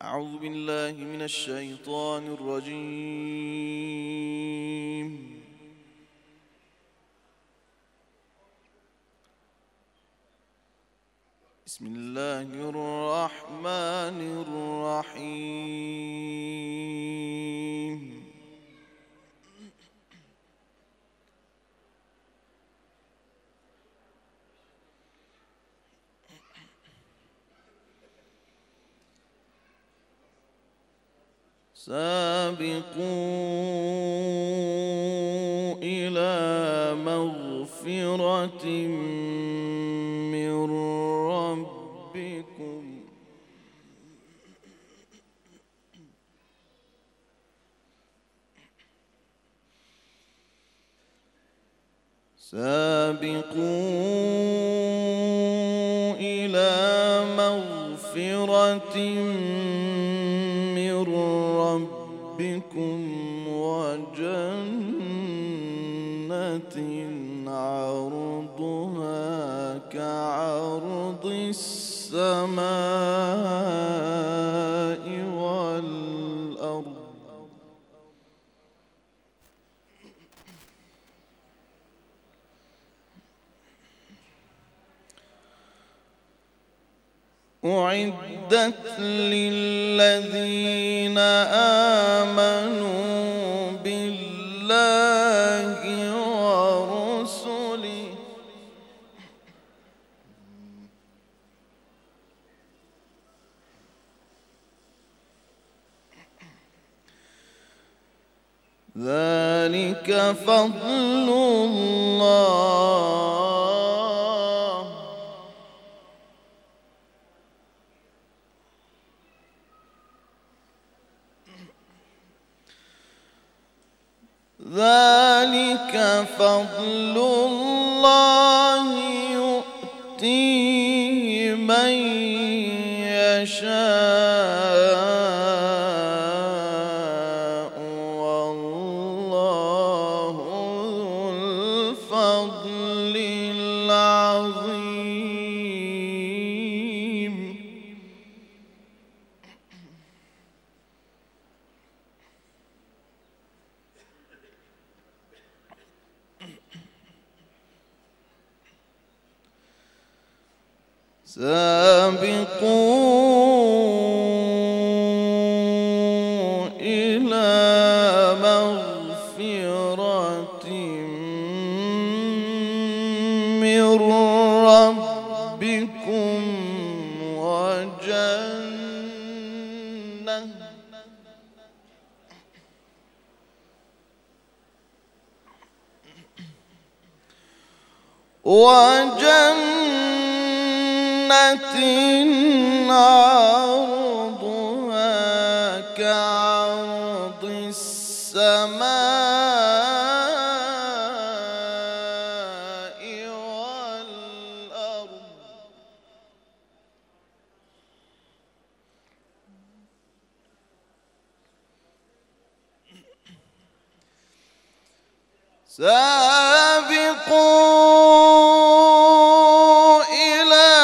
أعوذ بالله من الشيطان الرجيم. بسم الله الرحمن الرحيم. سابقوا إلى مغفرة من ربكم وجنة عرضها كعرض السماء والأرض أعدت للذين آمنوا بالله ورسله ذلك فضل الله يؤتيه من يشاء والله ذو الفضل العظيم. سابقوا إلى مغفرة من ربكم وجنة عرضها كعرض السماء والأرض سابقوا إلى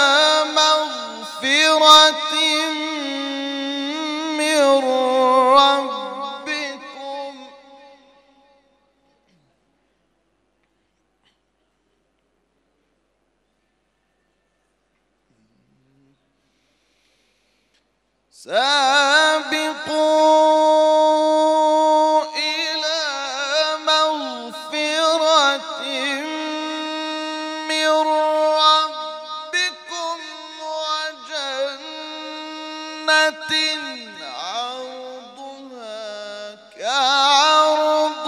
مغفرة من ربكم عرضها كعرض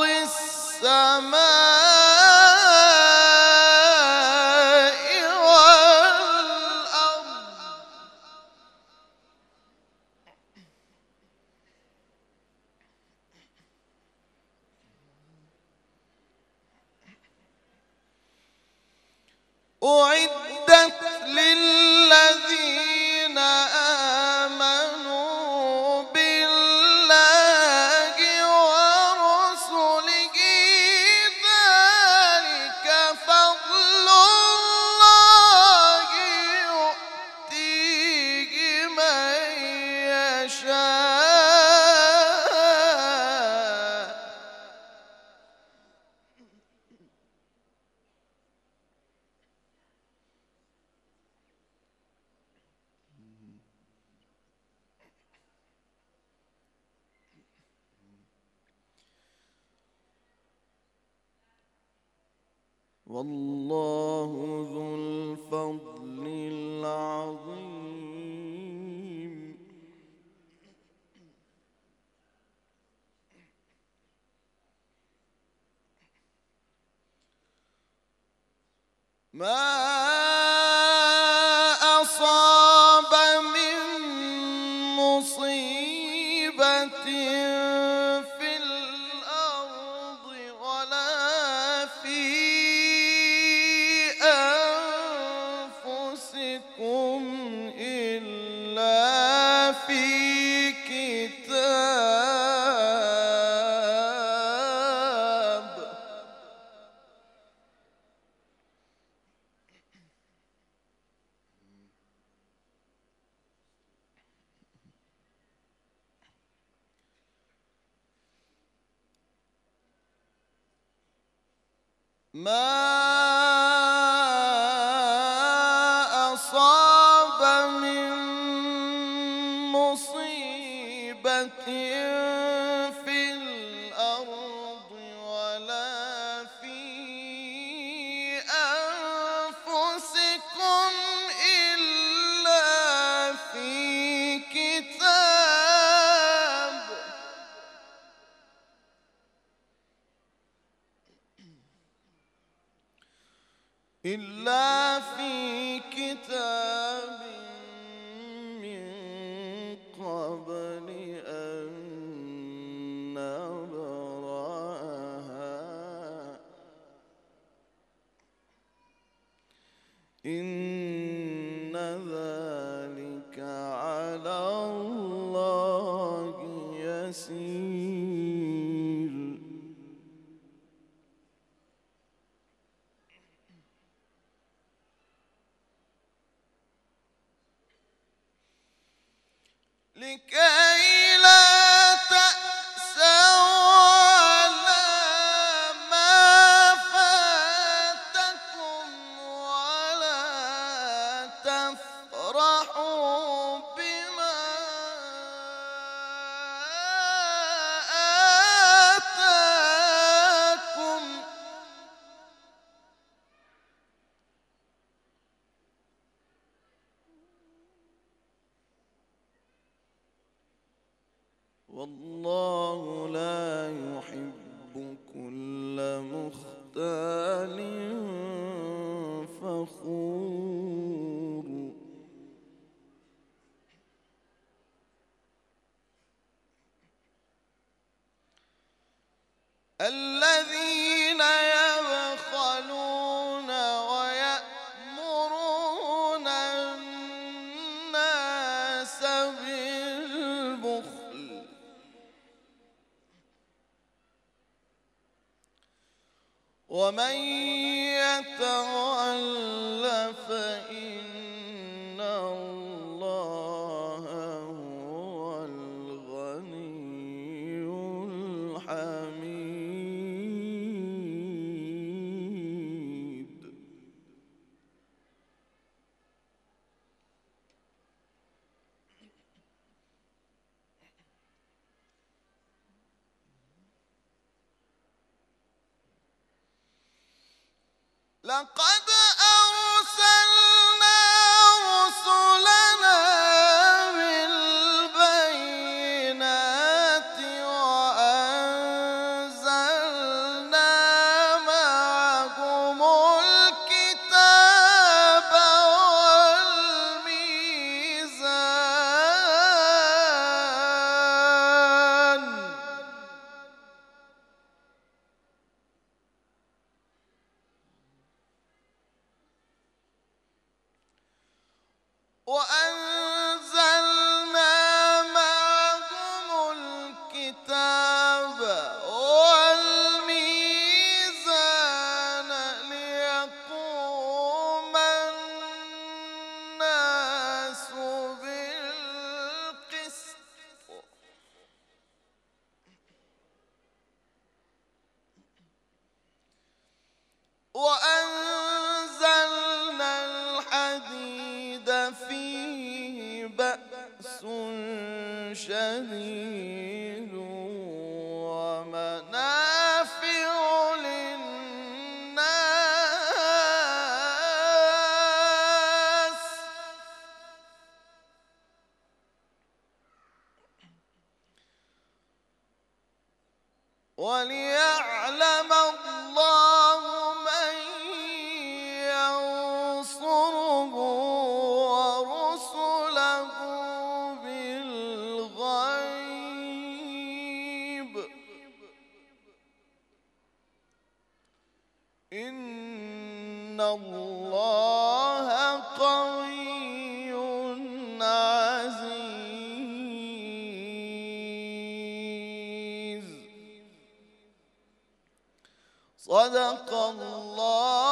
السماء والأرض أعدت للذين آمنوا يشاء والله ذو الفضل العظيم. ما أصاب من مصيبة في الأرض ولا في أنفسكم إلا في كتاب. ما أصاب من مصيبة في الأرض ولا في أنفسكم إلا في كتاب. إلا في كتاب من قبل أن نبرأها إن ذلك على الله يسير. لكي لا تأسوا على ما فاتكم ولا تفرحوا بما آتاكم والله لا يحب كل مختال فخور. الذين يبخلون ويأمرون الناس بالبخل ومن يتول فإن الله هو الغني الحميد. لقد أرسلنا رسلنا بالبينات وأنزلنا معهم الكتاب والميزان وأنزلنا الحديد فيه بأس شديد ومنافع للناس وليعلم الله من ينصره ورسله بالغيب إن الله قوي عزيز. صدق الله